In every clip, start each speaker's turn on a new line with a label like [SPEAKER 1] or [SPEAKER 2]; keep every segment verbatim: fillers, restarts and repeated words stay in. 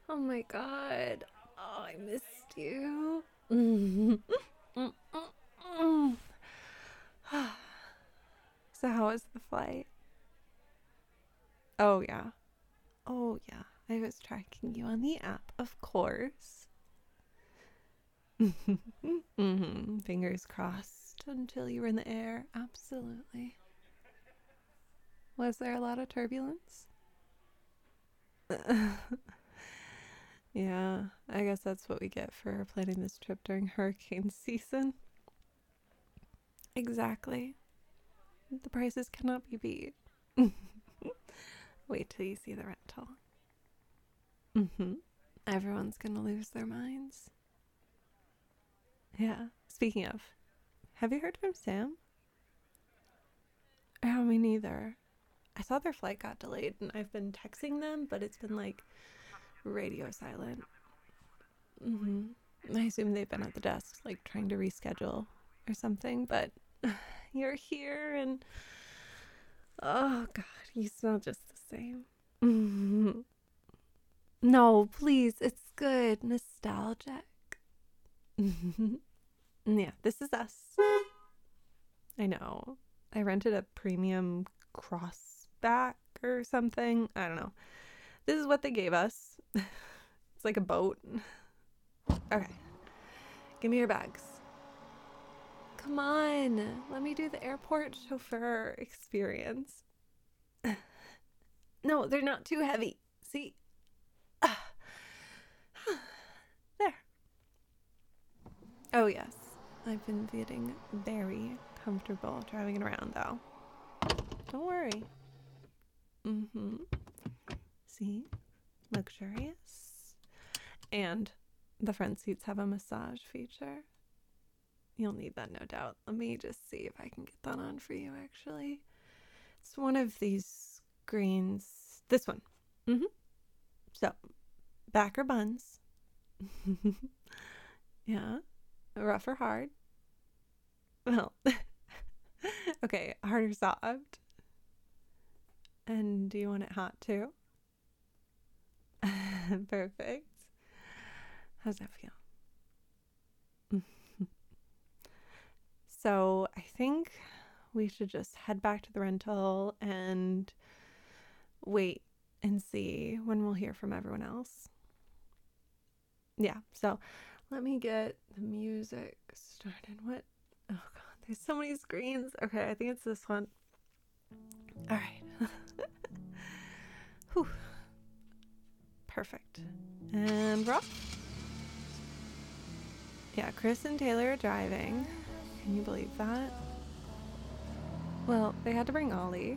[SPEAKER 1] Oh my god. Oh, I missed you. So how was the flight? Oh yeah. Oh yeah. I was tracking you on the app, of course. Mm-hmm. Fingers crossed until you were in the air. Absolutely. Was there a lot of turbulence? Yeah, I guess that's what we get for planning this trip during hurricane season. Exactly. The prices cannot be beat. Wait till you see the rental. Mm-hmm. Everyone's gonna lose their minds. Yeah. Speaking of, have you heard from Sam? Oh, me neither. I saw their flight got delayed and I've been texting them, but it's been like radio silent. Mm-hmm. I assume they've been at the desk, like trying to reschedule or something, but you're here and oh god, you smell just the same. Mm-hmm. No, please, it's good. Nostalgic. Yeah, this is us. I know. I rented a premium crossback or something. I don't know. This is what they gave us. It's like a boat. Okay. Give me your bags. Come on. Let me do the airport chauffeur experience. No, they're not too heavy. See? There. Oh, yes. I've been feeling very comfortable driving it around, though. Don't worry. Mm-hmm. See? Luxurious. And the front seats have a massage feature. You'll need that, no doubt. Let me just see if I can get that on for you, actually. It's one of these screens. This one. Mm-hmm. So, back or buns? Yeah. Rough or hard? Well, okay, hard or soft? And do you want it hot too? Perfect. How's that feel? So I think we should just head back to the rental and wait and see when we'll hear from everyone else. Yeah, so let me get the music started. What? Oh god, there's so many screens. Okay, I think it's this one. All right. Whew. Perfect. And we're off. Yeah, Chris and Taylor are driving. Can you believe that? Well, they had to bring Ollie.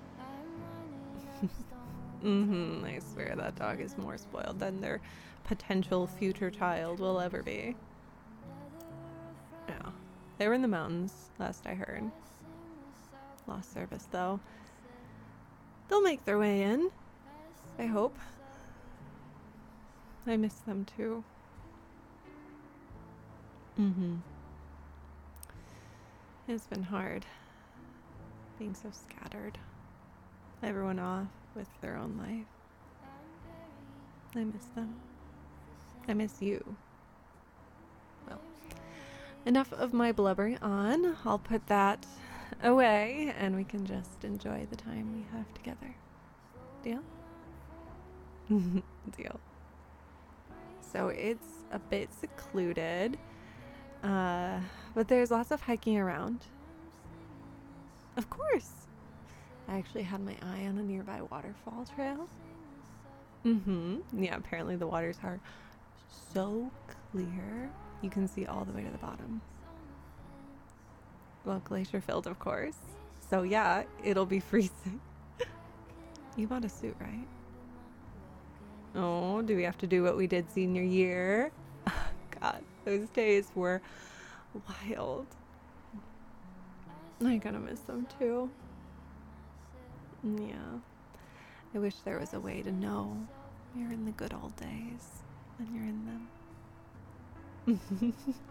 [SPEAKER 1] Mm-hmm. I swear that dog is more spoiled than their potential future child will ever be. Yeah. They were in the mountains, last I heard. Lost service, though. They'll make their way in. I hope. I miss them, too. Mm-hmm. It's been hard. Being so scattered. Everyone off with their own life. I miss them. I miss you. Well, enough of my blubbering on. I'll put that away and we can just enjoy the time we have together. Deal? Deal. So it's a bit secluded, uh, but there's lots of hiking around. Of course. I actually had my eye on a nearby waterfall trail. Mm-hmm. Yeah, apparently the waters are so clear. You can see all the way to the bottom. Well, glacier filled, of course. So yeah, it'll be freezing. You bought a suit, right? Oh, do we have to do what we did senior year? God, those days were wild. I kind of miss them too. Yeah. I wish there was a way to know you're in the good old days when you're in them.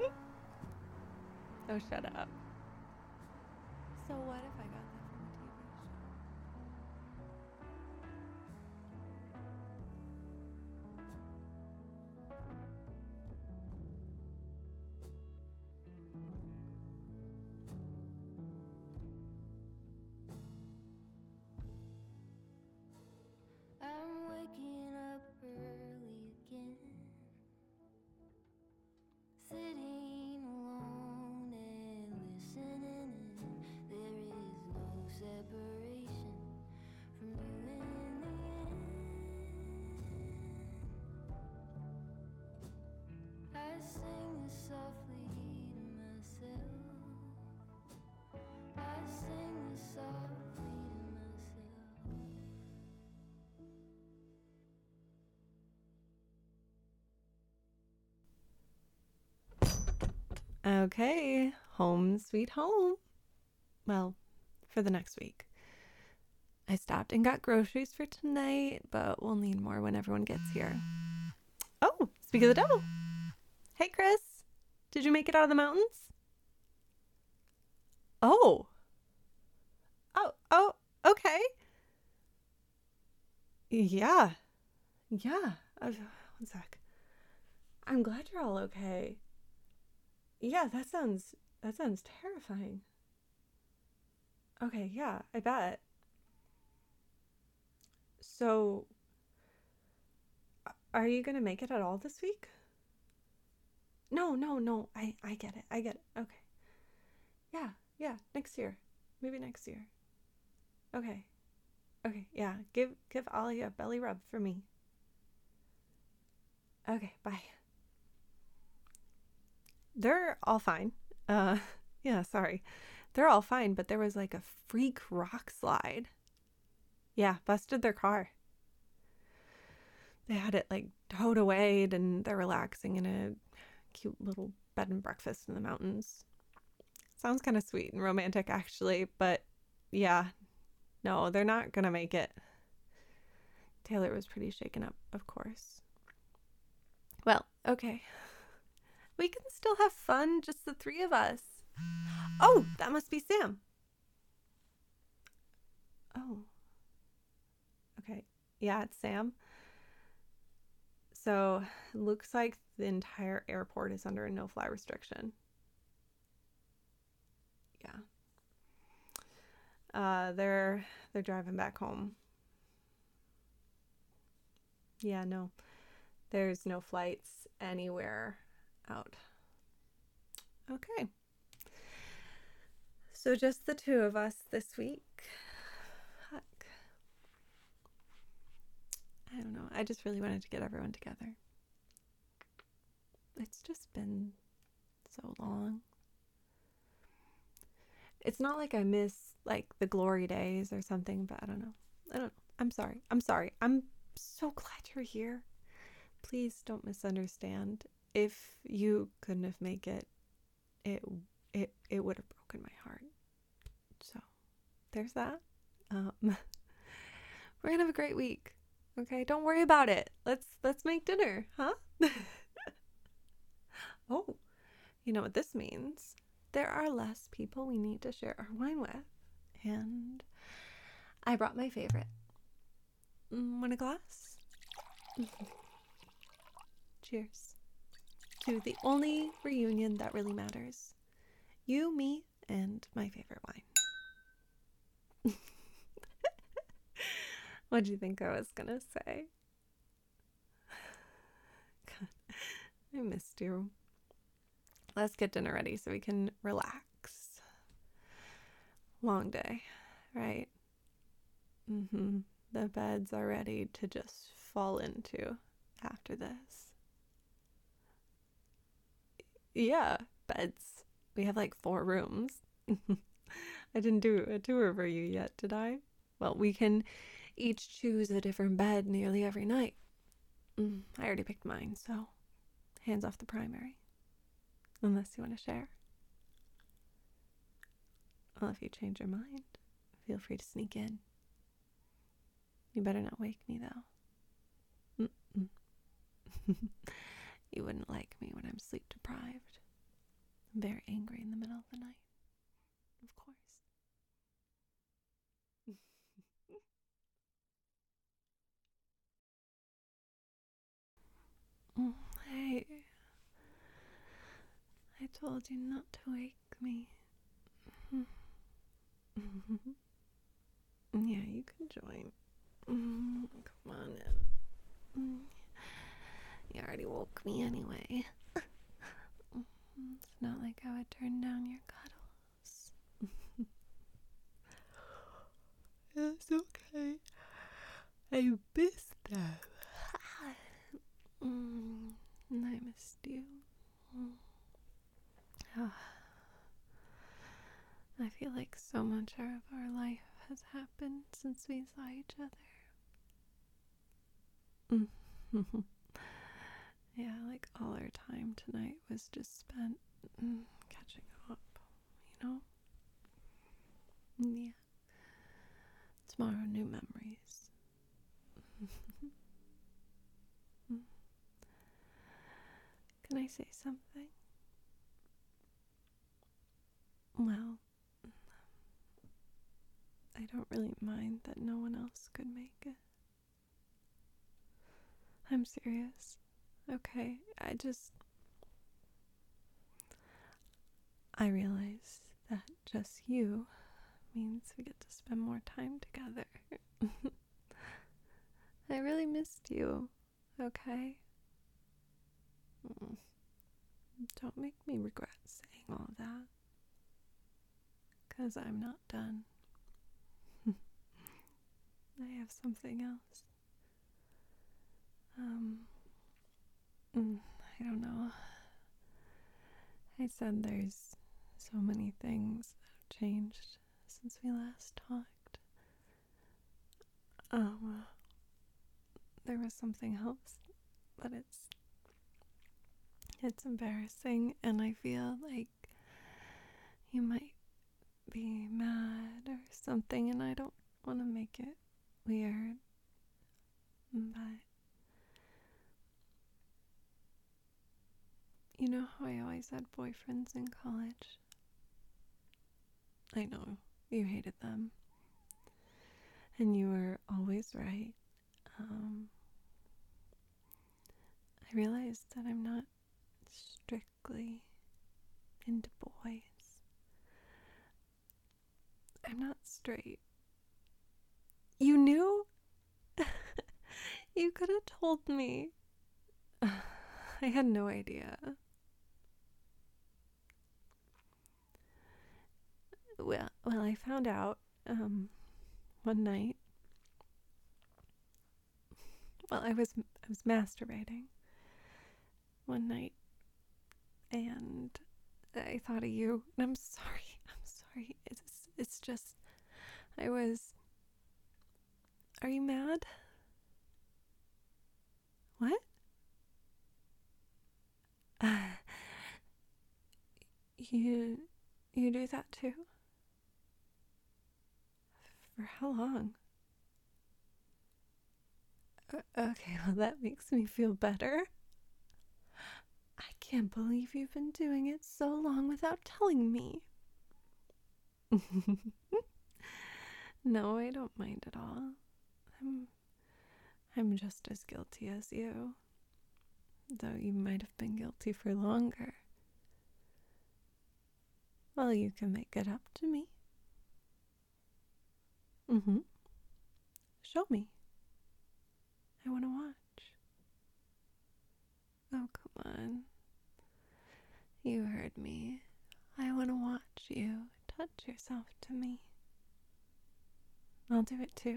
[SPEAKER 1] Oh, shut up. So what if I got that from a T V show?
[SPEAKER 2] sing this softly to myself. I sing this softly to myself.
[SPEAKER 1] Okay, home sweet home. Well, for the next week. I stopped and got groceries for tonight, but we'll need more when everyone gets here. Oh, speak of the devil. Hey, Chris. Did you make it out of the mountains? Oh. Oh, oh, okay. Yeah. Yeah. Uh, one sec. I'm glad you're all okay. Yeah, that sounds, that sounds terrifying. Okay, yeah, I bet. So, are you gonna make it at all this week? No, no, no. I, I get it. I get it. Okay. Yeah, yeah. Next year. Maybe next year. Okay. Okay. Yeah. Give give Ollie a belly rub for me. Okay. Bye. They're all fine. Uh, yeah. Sorry. They're all fine, but there was like a freak rock slide. Yeah, busted their car. They had it like towed away, and they're relaxing in a cute little bed and breakfast in the mountains. Sounds kind of sweet and romantic, actually, but yeah, no, they're not gonna make it. Taylor was pretty shaken up, of course. Well, okay. We can still have fun, just the three of us. Oh, that must be Sam. Oh. Okay. Yeah, it's Sam. So, it looks like the entire airport is under a no-fly restriction. Yeah. Uh, they're they're driving back home. Yeah, no. There's no flights anywhere out. Okay. So just the two of us this week. Heck. I don't know. I just really wanted to get everyone together. It's just been so long. It's not like I miss like the glory days or something, but I don't know. I don't know. I'm sorry. I'm sorry. I'm so glad you're here. Please don't misunderstand. If you couldn't have made it, it it it would have broken my heart. So there's that. Um, we're gonna have a great week. Okay, don't worry about it. Let's let's make dinner, huh? Oh, you know what this means? There are less people we need to share our wine with, and I brought my favorite. Mm, want a glass? Cheers to the only reunion that really matters. You, me, and my favorite wine. What'd you think I was gonna say? God, I missed you. Let's get dinner ready so we can relax. Long day, right? Mm-hmm. The beds are ready to just fall into after this. Yeah, beds. We have like four rooms. I didn't do a tour for you yet, did I? Well, we can each choose a different bed nearly every night. Mm, I already picked mine, so hands off the primary. Unless you want to share. Well, if you change your mind, feel free to sneak in. You better not wake me, though. Mm-mm. You wouldn't like me when I'm sleep deprived. I'm very angry in the middle of the night. Of course. Hey, I told you not to wake me. Yeah, you can join. Come on in. You already woke me anyway. It's not like I would turn down your cuddles. It's okay. I missed them. Mm, I missed you. I feel like so much of our life has happened since we saw each other. Yeah, like all our time tonight was just spent mm, catching up, you know? Yeah. Tomorrow, new memories. Can I say something? Well, I don't really mind that no one else could make it. I'm serious. Okay, I just. I realize that just you means we get to spend more time together. I really missed you, okay? Mm. Don't make me regret saying all that. Because I'm not done. I have something else. Um, mm, I don't know. I said there's so many things that have changed since we last talked. Oh, well, there was something else, but it's it's embarrassing, and I feel like you might be mad or something, and I don't want to make it weird, but you know how I always had boyfriends in college? I know, you hated them, and you were always right. Um, I realized that I'm not strictly into boys. I'm not straight. You knew? You could have told me. I had no idea. Well, well, I found out um, one night. Well, I was I was masturbating one night, and I thought of you. And I'm sorry. I'm sorry. It's it's just I was. Are you mad? What? Uh, you you do that too? For how long? Uh, okay, well that makes me feel better. I can't believe you've been doing it so long without telling me. No, I don't mind at all. I'm I'm just as guilty as you. Though you might have been guilty for longer. Well, you can make it up to me. Mm-hmm. Show me. I want to watch. Oh, come on. You heard me. I want to watch you touch yourself to me. I'll do it too.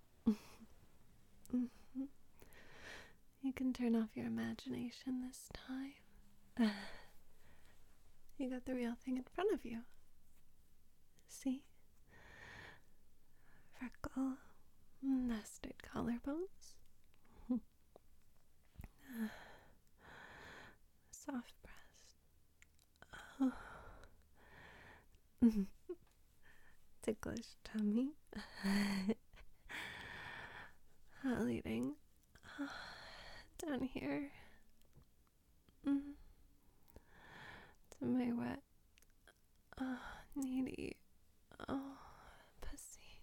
[SPEAKER 1] Mm-hmm. You can turn off your imagination this time. You got the real thing in front of you. See? Freckle, nested collarbones. Soft breast. Oh. Ticklish tummy. Hot leading. Down here. Mm. To my wet. Oh, needy. Oh, pussy.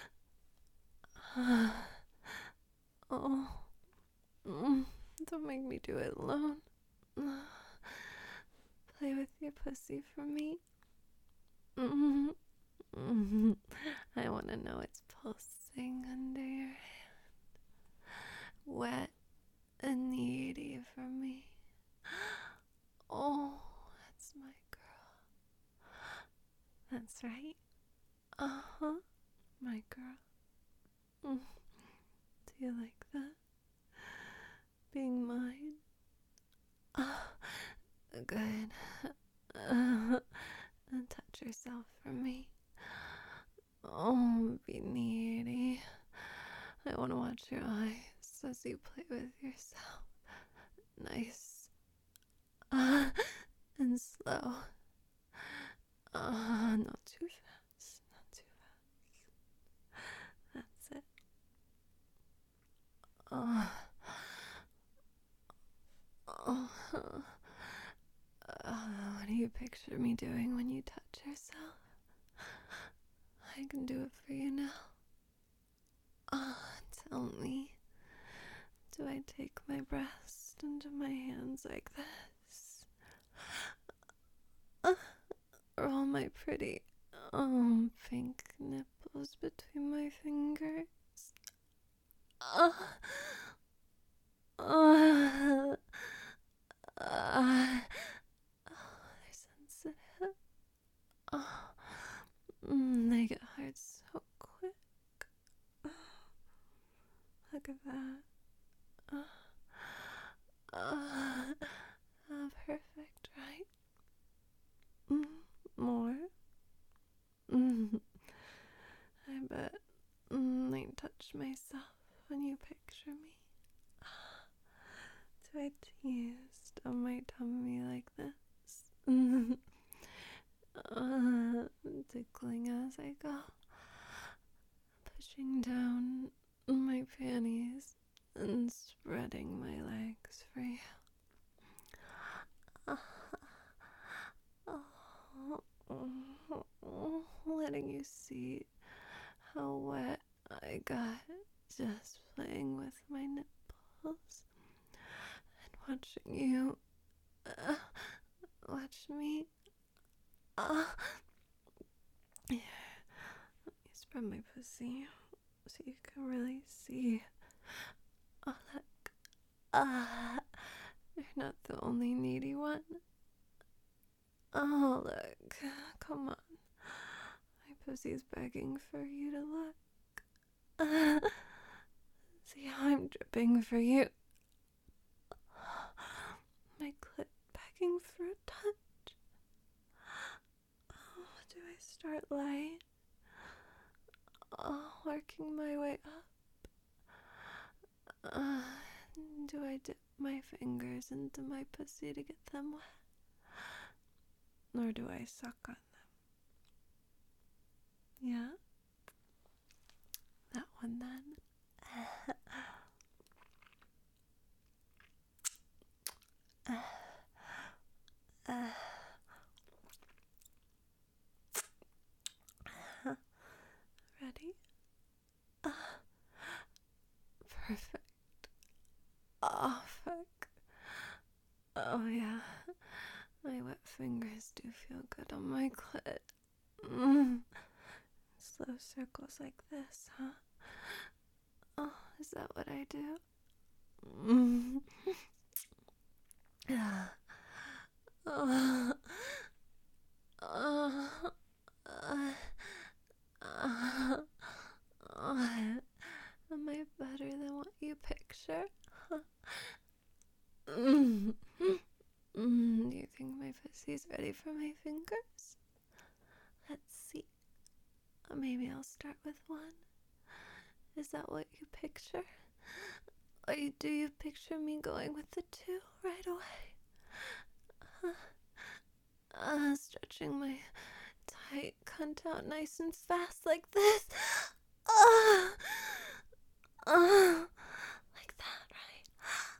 [SPEAKER 1] Oh. Mm. Don't make me do it alone. Play with your pussy for me. Mm-hmm. Mm-hmm. I want to know it's pulsing under your hand. Wet and needy for me. Oh, that's my girl. That's right. Uh-huh. My girl. Mm. Do you like that? Being mine? Oh, good. watch your eyes as you play with yourself. Nice. Uh, and slow. Uh, not too fast. Not too fast. That's it. Uh, oh. Uh, what do you picture me doing when you touch yourself? I can do it for you now. Ah, uh, tell me. Do I take my breast into my hands like this? Uh, roll my pretty, um, pink nipples between my fingers. Uh, uh, uh, oh, they're sensitive. Oh, mm, they get hard so quick. Oh, look at that. Uh, uh, uh, perfect, right? Mm, more? Mm, I bet mm, I touch myself when you picture me. Do I tease on my tummy like this? uh, tickling as I go, pushing down my panties and spreading my legs for you. Oh, letting you see how wet I got just playing with my nipples and watching you uh, watch me. Uh, here, let me spread my pussy so you can really see. Oh, look. Ah, you're not the only needy one. Oh, look. Come on. My pussy's begging for you to look. Uh, see how I'm dripping for you. My clit begging for a touch. Oh, do I start light? Oh, working my way up. Uh, do I dip my fingers into my pussy to get them wet? Or do I suck on them? Yeah? That one then. uh, uh. Ready? Uh, perfect. Oh, fuck. Oh, yeah. My wet fingers do feel good on my clit. Mm. Slow circles like this, huh? Oh, is that what I do? Mm. oh. Oh. Oh. Uh. Uh. Oh. Am I better than what you picture? Huh? Mm. Mm. Do you think my pussy's ready for my fingers? Let's see. Maybe I'll start with one. Is that what you picture? Or do you picture me going with the two right away? Uh, uh, stretching my tight cunt out nice and fast like this. Uh, uh, like that, right?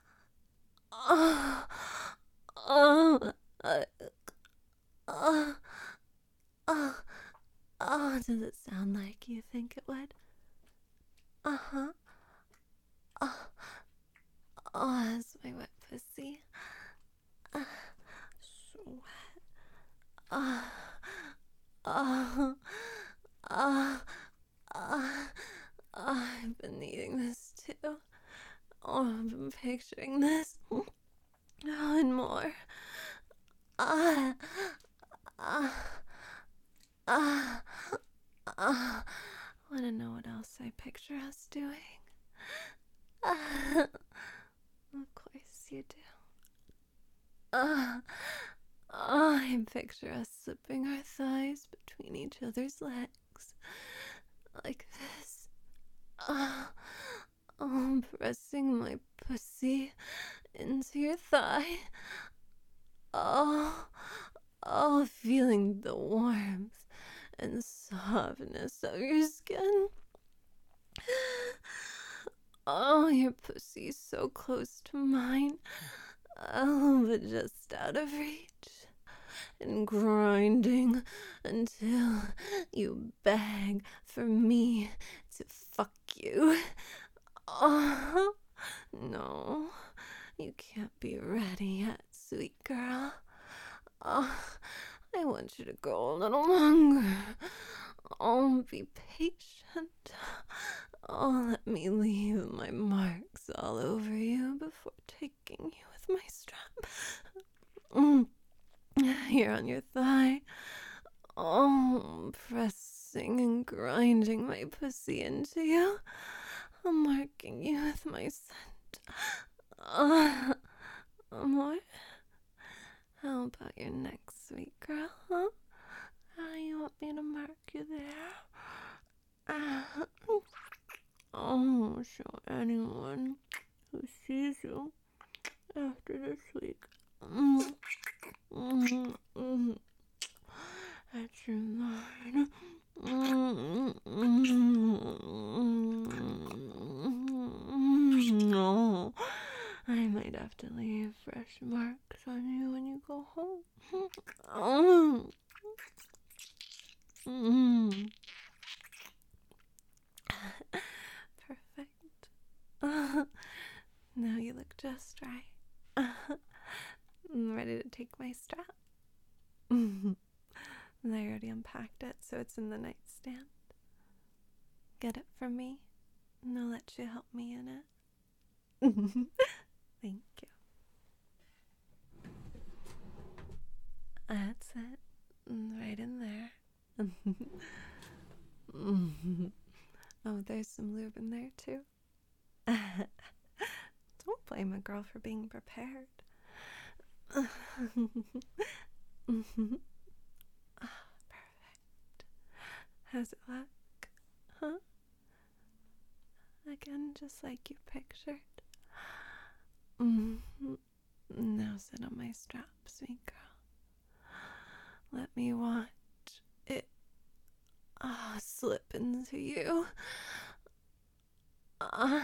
[SPEAKER 1] Uh, uh, uh, uh, uh, uh, does it sound like you think it would? Uh-huh. Uh, oh, that's my wet pussy. Uh, so wet. Uh, uh, uh, uh, uh, I've been needing this too. Oh, I've been picturing this. Oh, and more. Uh, uh, uh, uh, wanna know what else I picture us doing? Uh, of course you do. Uh, uh, I picture us slipping our thighs between each other's legs. Like this. Uh, Oh, pressing my pussy into your thigh. Oh, oh, feeling the warmth and softness of your skin. Oh, your pussy's so close to mine. Oh, but just out of reach. And grinding until you beg for me to fuck you. Oh, no, you can't be ready yet, sweet girl. Oh, I want you to go a little longer. Oh, be patient. Oh, let me leave my marks all over you before taking you with my strap. Mm. Here on your thigh. Oh, pressing and grinding my pussy into you. I'm marking you with my scent. Uh, more? How about your neck, sweet girl, huh? How you want me to mark you there? Uh, oh, show anyone who sees you after this week. Mm. Mm, mm, at your line. Mm, mm, mm, no, I might have to leave fresh marks on you when you go home. Mm, mm. Perfect. Uh, now you look just right. Uh, I'm ready to take my strap. And I already unpacked it, so it's in the nightstand. Get it from me, and I'll let you help me in it. Thank you. That's it. Right in there. Oh, there's some lube in there, too. Don't blame a girl for being prepared. Mm-hmm. Ah, perfect. How's it look? Huh? Again, just like you pictured. Mm-hmm. Now sit on my strap, sweet girl. Let me watch it ah slip into you. Ah.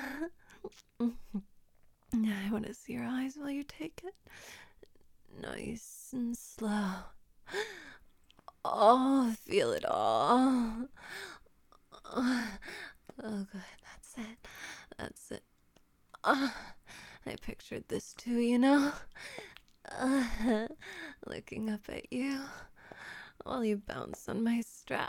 [SPEAKER 1] I want to see your eyes while you take it. Nice and slow. Oh, feel it all. Oh, good. That's it. That's it. Oh, I pictured this too, you know? Uh, looking up at you while you bounce on my strap.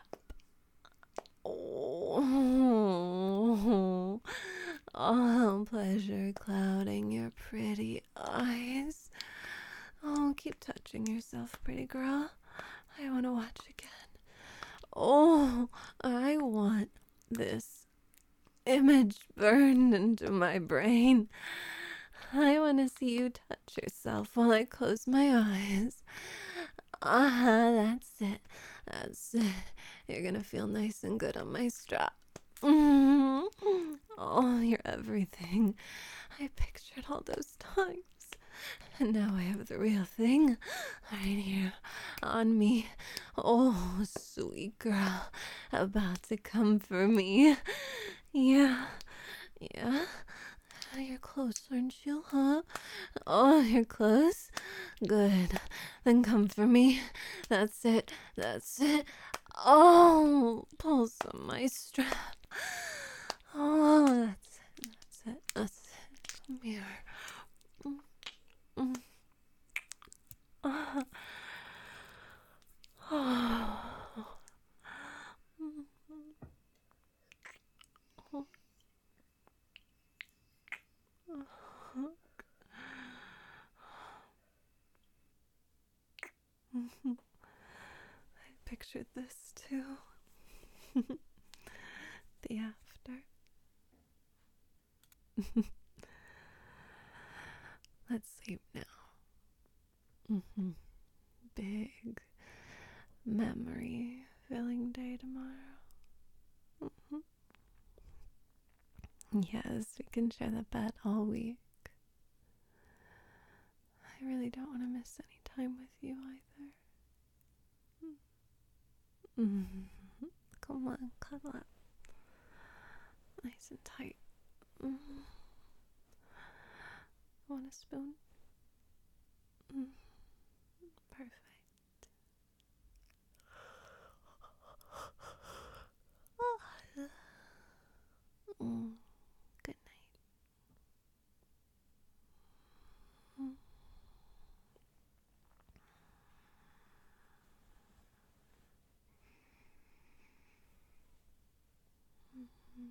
[SPEAKER 1] Oh, oh, pleasure clouding your pretty eyes. Oh, keep touching yourself, pretty girl. I want to watch again. Oh, I want this image burned into my brain. I want to see you touch yourself while I close my eyes. Ah, that's it. That's it. You're gonna feel nice and good on my strap. Mm-hmm. Oh, you're everything. I pictured all those times. And now I have the real thing right here on me. Oh, sweet girl, about to come for me. Yeah, yeah. You're close, aren't you, huh? Oh, you're close? Good. Then come for me. That's it. That's it. Oh, pulse on my strap. Oh, that's it. That's it. That's it. Come here. Mm, mm. Ah. Oh. Mm, oh. Oh. I pictured this too. The after. Let's sleep now. Mm-hmm. Big memory filling day tomorrow. Mm-hmm. Yes, we can share the bed all week. I really don't want to miss any time with you either. Mm-hmm. Come on, cuddle up. Nice and tight. Mm-hmm. Want a spoon? Mm. Perfect. Mm. Good night. Mm. Mm-hmm.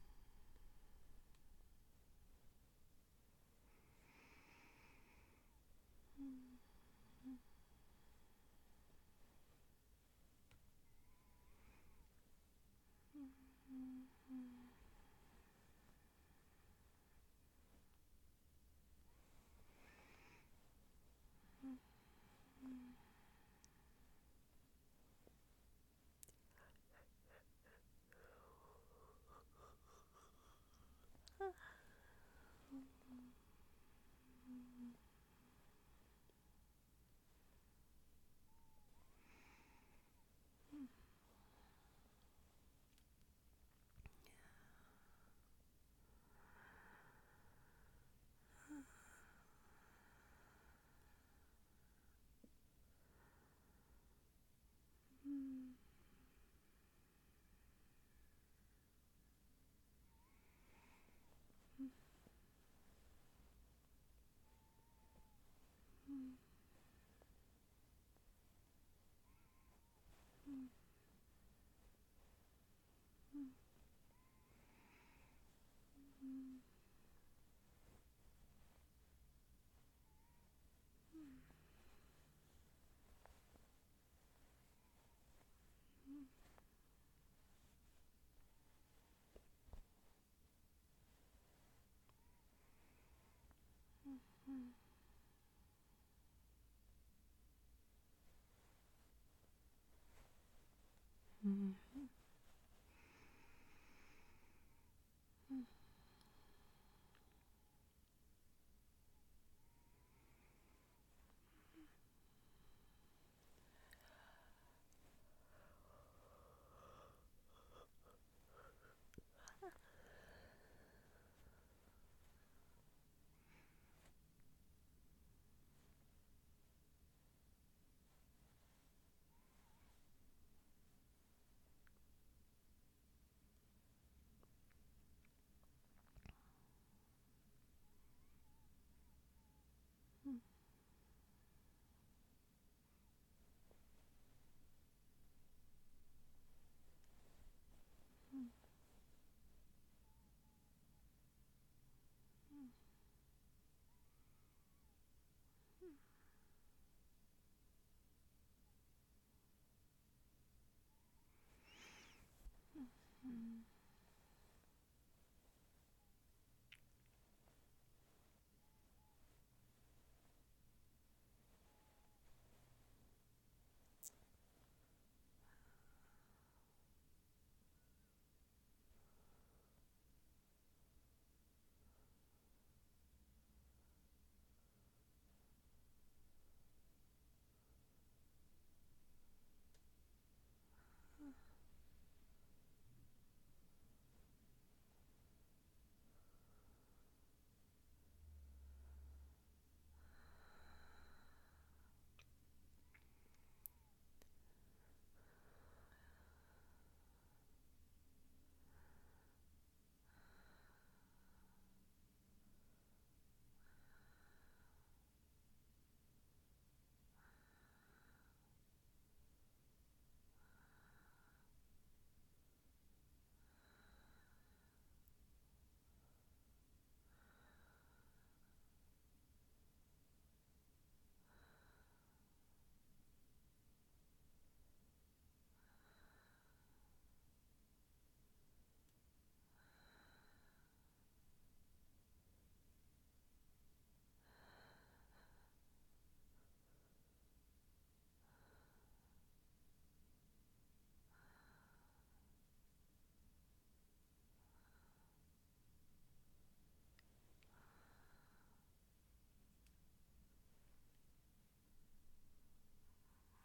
[SPEAKER 1] Mm. Mm.